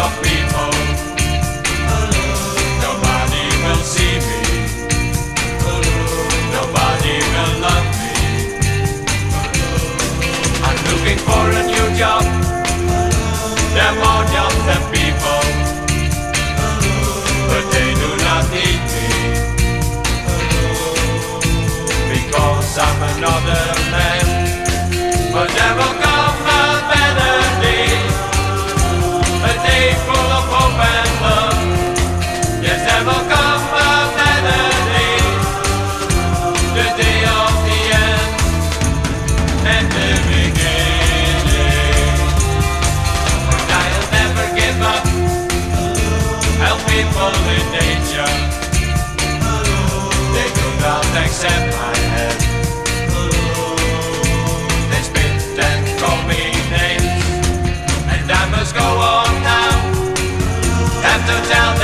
of people. Nobody will see me. Nobody will love me. I'm looking for a new job. There are more jobs than people, but they do not need me, because I'm another man. But there will come a better day, a day full of hope and love. Yes, there will come a better day, the day of the end and the beginning. And I'll never give up, help people in danger. They do not accept my help. They spit and call me names, and I must go on now. Have to tell them